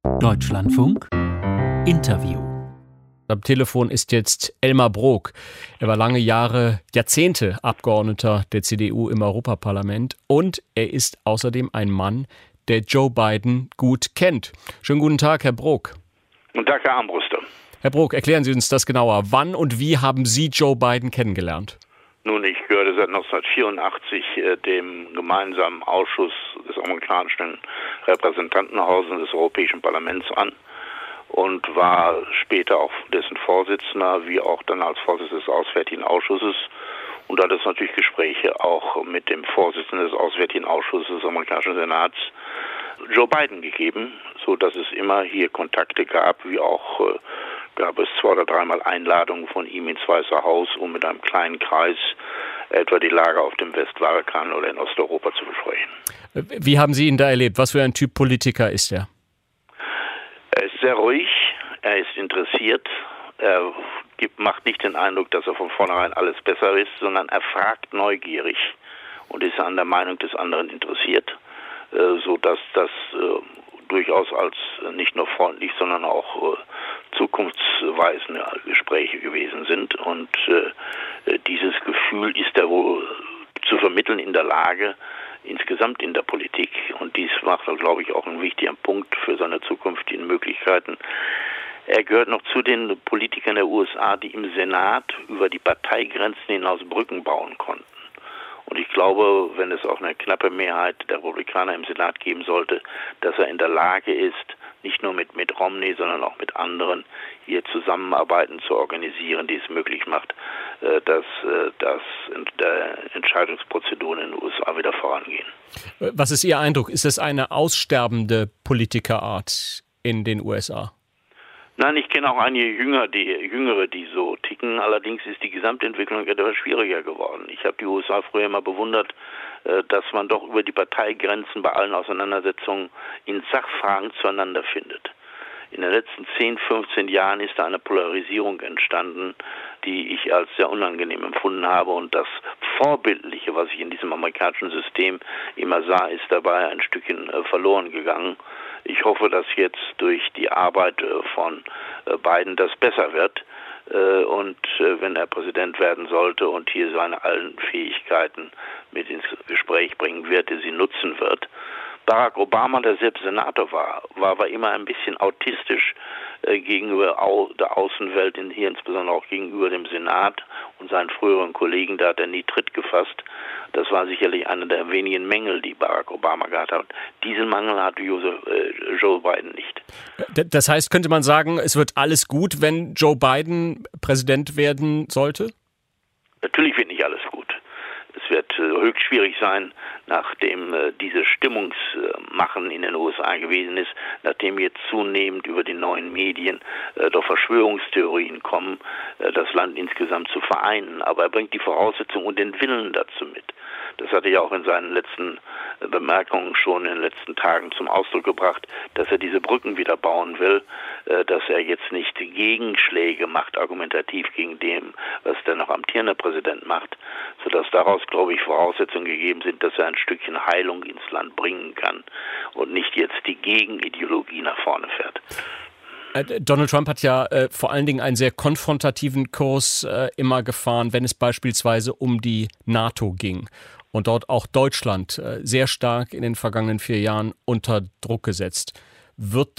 Deutschlandfunk Interview. Am Telefon ist jetzt Elmar Brok. Er war lange Jahre, Jahrzehnte Abgeordneter der CDU im Europaparlament und er ist außerdem ein Mann, der Joe Biden gut kennt. Schönen guten Tag, Herr Brok. Guten Tag, Herr Armbruster. Herr Brok, erklären Sie uns das genauer. Wann und wie haben Sie Joe Biden kennengelernt? Nun, ich gehörte seit 1984 dem gemeinsamen Ausschuss des amerikanischen Repräsentantenhauses und des Europäischen Parlaments an und war später auch dessen Vorsitzender, wie auch dann als Vorsitzender des Auswärtigen Ausschusses. Und da hat es natürlich Gespräche auch mit dem Vorsitzenden des Auswärtigen Ausschusses des amerikanischen Senats, Joe Biden, gegeben, so dass es immer hier Kontakte gab, wie auch gab es 2 oder 3 Mal Einladungen von ihm ins Weiße Haus, um mit einem kleinen Kreis etwa die Lage auf dem Westbalkan oder in Osteuropa zu besprechen. Wie haben Sie ihn da erlebt? Was für ein Typ Politiker ist er? Er ist sehr ruhig, er ist interessiert, er macht nicht den Eindruck, dass er von vornherein alles besser ist, sondern er fragt neugierig und ist an der Meinung des anderen interessiert, sodass das durchaus als nicht nur freundlich, sondern auch zukunftsweisende Gespräche gewesen sind. Und dieses Gefühl ist er wohl zu vermitteln in der Lage, insgesamt in der Politik. Und dies macht er, glaube ich, auch einen wichtigen Punkt für seine zukünftigen Möglichkeiten. Er gehört noch zu den Politikern der USA, die im Senat über die Parteigrenzen hinaus Brücken bauen konnten. Und ich glaube, wenn es auch eine knappe Mehrheit der Republikaner im Senat geben sollte, dass er in der Lage ist, nicht nur mit Romney, sondern auch mit anderen hier Zusammenarbeiten zu organisieren, die es möglich macht, dass Entscheidungsprozeduren in den USA wieder vorangehen. Was ist Ihr Eindruck? Ist es eine aussterbende Politikerart in den USA? Nein, ich kenne auch einige Jüngere, die so ticken. Allerdings ist die Gesamtentwicklung etwas schwieriger geworden. Ich habe die USA früher immer bewundert, dass man doch über die Parteigrenzen bei allen Auseinandersetzungen in Sachfragen zueinander findet. In den letzten 10, 15 Jahren ist da eine Polarisierung entstanden, die ich als sehr unangenehm empfunden habe. Und das Vorbildliche, was ich in diesem amerikanischen System immer sah, ist dabei ein Stückchen verloren gegangen. Ich hoffe, dass jetzt durch die Arbeit von Biden das besser wird. Und wenn er Präsident werden sollte und hier seine allen Fähigkeiten mit ins Gespräch bringen wird, die sie nutzen wird. Barack Obama, der selbst Senator war immer ein bisschen autistisch gegenüber der Außenwelt, hier insbesondere auch gegenüber dem Senat und seinen früheren Kollegen. Da hat er nie Tritt gefasst. Das war sicherlich einer der wenigen Mängel, die Barack Obama gehabt hat. Diesen Mangel hat Joe Biden nicht. Das heißt, könnte man sagen, es wird alles gut, wenn Joe Biden Präsident werden sollte? Natürlich wird nicht alles gut. Es wird höchst schwierig sein, nachdem diese Stimmungsmachen in den USA gewesen ist, nachdem jetzt zunehmend über die neuen Medien doch Verschwörungstheorien kommen, das Land insgesamt zu vereinen. Aber er bringt die Voraussetzungen und den Willen dazu mit. Das hatte er auch in seinen letzten Bemerkungen schon in den letzten Tagen zum Ausdruck gebracht, dass er diese Brücken wieder bauen will, dass er jetzt nicht Gegenschläge macht, argumentativ gegen dem, was der noch amtierende Präsident macht, sodass daraus, glaube ich, Voraussetzungen gegeben sind, dass er ein Stückchen Heilung ins Land bringen kann und nicht jetzt die Gegenideologie nach vorne fährt. Donald Trump hat ja vor allen Dingen einen sehr konfrontativen Kurs immer gefahren, wenn es beispielsweise um die NATO ging. Und dort auch Deutschland sehr stark in den vergangenen 4 Jahren unter Druck gesetzt. Würde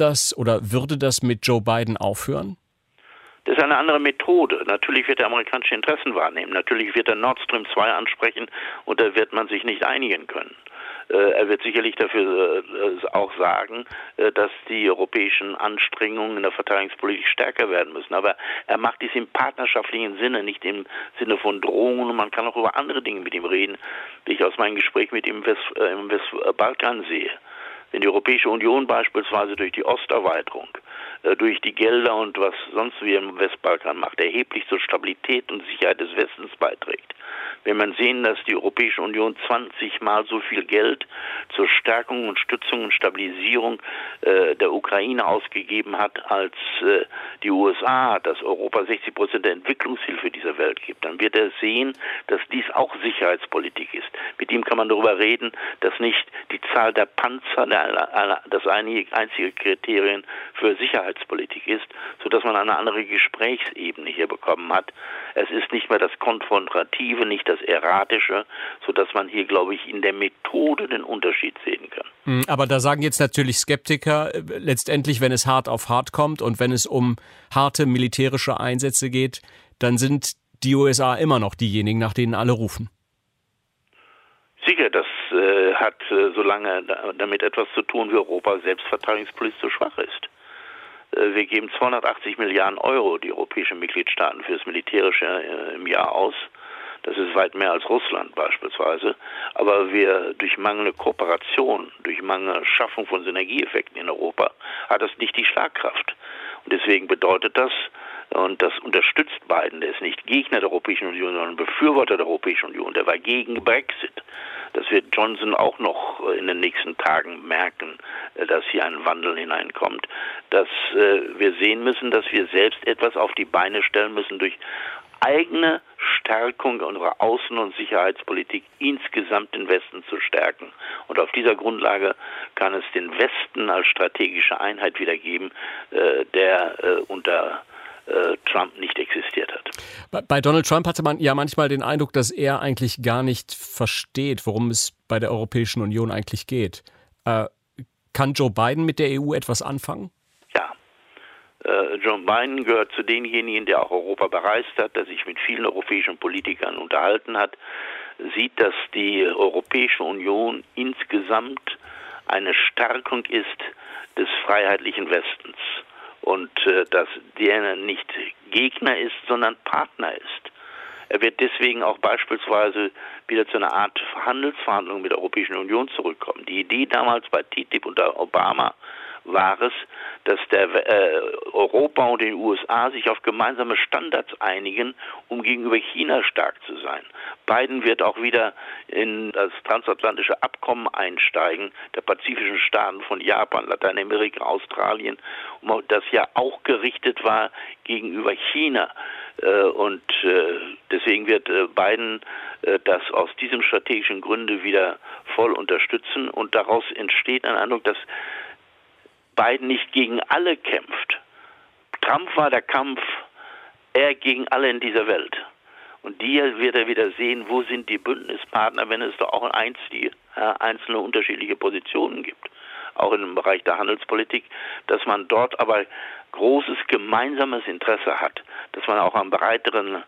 das mit Joe Biden aufhören? Das ist eine andere Methode. Natürlich wird er amerikanische Interessen wahrnehmen. Natürlich wird er Nord Stream 2 ansprechen und da wird man sich nicht einigen können. Er wird sicherlich dafür auch sagen, dass die europäischen Anstrengungen in der Verteidigungspolitik stärker werden müssen. Aber er macht dies im partnerschaftlichen Sinne, nicht im Sinne von Drohungen. Und man kann auch über andere Dinge mit ihm reden, die ich aus meinem Gespräch mit ihm im Westbalkan sehe. Wenn die Europäische Union beispielsweise durch die Osterweiterung, durch die Gelder und was sonst wie im Westbalkan macht, erheblich zur Stabilität und Sicherheit des Westens beiträgt, Wenn man sehen, dass die Europäische Union 20 Mal so viel Geld zur Stärkung und Stützung und Stabilisierung der Ukraine ausgegeben hat, als die USA, dass Europa 60% der Entwicklungshilfe dieser Welt gibt, dann wird er sehen, dass dies auch Sicherheitspolitik ist. Mit ihm kann man darüber reden, dass nicht die Zahl der Panzer das einzige Kriterium für Sicherheitspolitik ist, sodass man eine andere Gesprächsebene hier bekommen hat. Es ist nicht mehr das Konfrontative, nicht das Erratische, sodass man hier, glaube ich, in der Methode den Unterschied sehen kann. Aber da sagen jetzt natürlich Skeptiker, letztendlich, wenn es hart auf hart kommt und wenn es um harte militärische Einsätze geht, dann sind die USA immer noch diejenigen, nach denen alle rufen. Sicher, das hat so lange damit etwas zu tun, wie Europa selbstverteidigungspolitisch so schwach ist. Wir geben 280 Milliarden Euro, die europäischen Mitgliedstaaten, für das Militärische im Jahr aus. Das ist weit mehr als Russland beispielsweise. Aber wir durch mangelnde Kooperation, durch mangelnde Schaffung von Synergieeffekten in Europa, hat das nicht die Schlagkraft. Und deswegen bedeutet das, und das unterstützt Biden, der ist nicht Gegner der Europäischen Union, sondern Befürworter der Europäischen Union, der war gegen Brexit. Das wird Johnson auch noch in den nächsten Tagen merken, dass hier ein Wandel hineinkommt. Dass wir sehen müssen, dass wir selbst etwas auf die Beine stellen müssen durch eigene Stärkung unserer Außen- und Sicherheitspolitik insgesamt den Westen zu stärken. Und auf dieser Grundlage kann es den Westen als strategische Einheit wieder geben, der unter Trump nicht existiert hat. Bei Donald Trump hatte man ja manchmal den Eindruck, dass er eigentlich gar nicht versteht, worum es bei der Europäischen Union eigentlich geht. Kann Joe Biden mit der EU etwas anfangen? Ja. Joe Biden gehört zu denjenigen, der auch Europa bereist hat, der sich mit vielen europäischen Politikern unterhalten hat, sieht, dass die Europäische Union insgesamt eine Stärkung ist des freiheitlichen Westens. Und dass der nicht Gegner ist, sondern Partner ist. Er wird deswegen auch beispielsweise wieder zu einer Art Handelsverhandlung mit der Europäischen Union zurückkommen. Die Idee damals bei TTIP unter Obama war es, dass Europa und die USA sich auf gemeinsame Standards einigen, um gegenüber China stark zu sein. Biden wird auch wieder in das transatlantische Abkommen einsteigen, der pazifischen Staaten von Japan, Lateinamerika, Australien, das ja auch gerichtet war gegenüber China. Und deswegen wird Biden das aus diesem strategischen Gründe wieder voll unterstützen. Und daraus entsteht ein Eindruck, dass Biden nicht gegen alle kämpft. Trump war der Kampf, er gegen alle in dieser Welt. Und hier wird er wieder sehen, wo sind die Bündnispartner, wenn es doch auch einzelne unterschiedliche Positionen gibt, auch im Bereich der Handelspolitik, dass man dort aber großes gemeinsames Interesse hat, dass man auch einen breiteren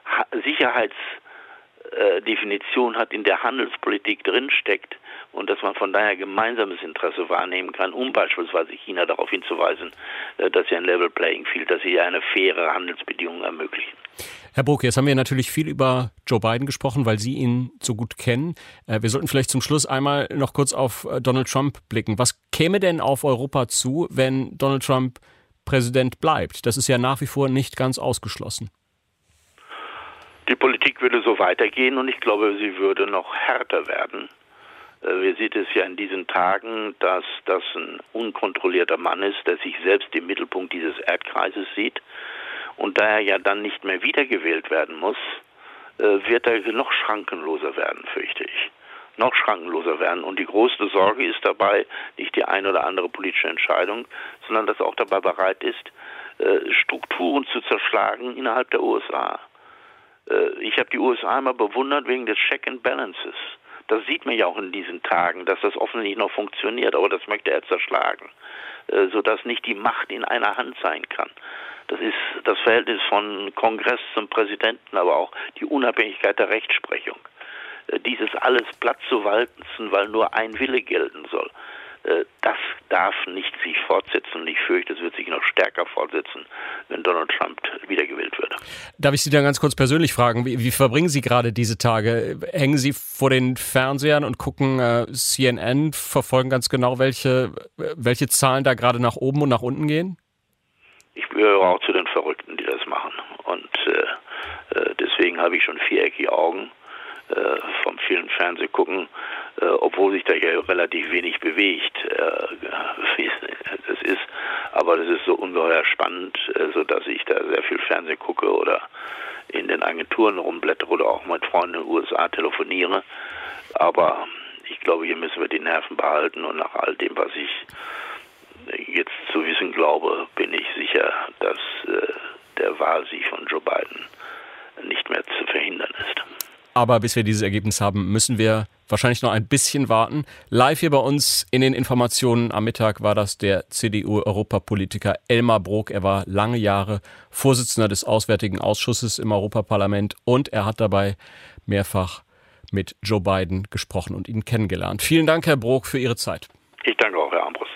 Sicherheitsdefinition hat, in der Handelspolitik drinsteckt und dass man von daher gemeinsames Interesse wahrnehmen kann, um beispielsweise China darauf hinzuweisen, dass sie ein Level Playing Field, dass sie eine faire Handelsbedingungen ermöglichen. Herr Brugge, jetzt haben wir natürlich viel über Joe Biden gesprochen, weil Sie ihn so gut kennen. Wir sollten vielleicht zum Schluss einmal noch kurz auf Donald Trump blicken. Was käme denn auf Europa zu, wenn Donald Trump Präsident bleibt? Das ist ja nach wie vor nicht ganz ausgeschlossen. Die Politik würde so weitergehen und ich glaube, sie würde noch härter werden. Wir sehen es ja in diesen Tagen, dass das ein unkontrollierter Mann ist, der sich selbst im Mittelpunkt dieses Erdkreises sieht. Und da er ja dann nicht mehr wiedergewählt werden muss, wird er noch schrankenloser werden, fürchte ich. Noch schrankenloser werden. Und die größte Sorge ist dabei nicht die eine oder andere politische Entscheidung, sondern dass er auch dabei bereit ist, Strukturen zu zerschlagen innerhalb der USA. Ich habe die USA immer bewundert wegen des Check and Balances. Das sieht man ja auch in diesen Tagen, dass das offensichtlich noch funktioniert, aber das möchte er zerschlagen, sodass nicht die Macht in einer Hand sein kann. Das ist das Verhältnis von Kongress zum Präsidenten, aber auch die Unabhängigkeit der Rechtsprechung. Dieses alles platt zu walzen, weil nur ein Wille gelten soll, das darf nicht sich fortsetzen. Und ich fürchte, es wird sich noch stärker fortsetzen, wenn Donald Trump wiedergewählt wird. Darf ich Sie dann ganz kurz persönlich fragen, wie verbringen Sie gerade diese Tage? Hängen Sie vor den Fernsehern und gucken CNN, verfolgen ganz genau, welche Zahlen da gerade nach oben und nach unten gehen? Ich gehöre auch zu den Verrückten, die das machen. Und deswegen habe ich schon viereckige Augen. vom vielen Fernsehgucken, obwohl sich da ja relativ wenig bewegt, wie es ist. Aber das ist so ungeheuer spannend, sodass ich da sehr viel Fernsehen gucke oder in den Agenturen rumblättere oder auch mit Freunden in den USA telefoniere. Aber ich glaube, hier müssen wir die Nerven behalten und nach all dem, was ich jetzt zu wissen glaube, bin ich sicher, dass der Wahlsieg von Joe Biden nicht mehr zu verhindern ist. Aber bis wir dieses Ergebnis haben, müssen wir wahrscheinlich noch ein bisschen warten. Live hier bei uns in den Informationen am Mittag war das der CDU-Europapolitiker Elmar Brok. Er war lange Jahre Vorsitzender des Auswärtigen Ausschusses im Europaparlament und er hat dabei mehrfach mit Joe Biden gesprochen und ihn kennengelernt. Vielen Dank, Herr Brok, für Ihre Zeit. Ich danke auch, Herr Armbrust.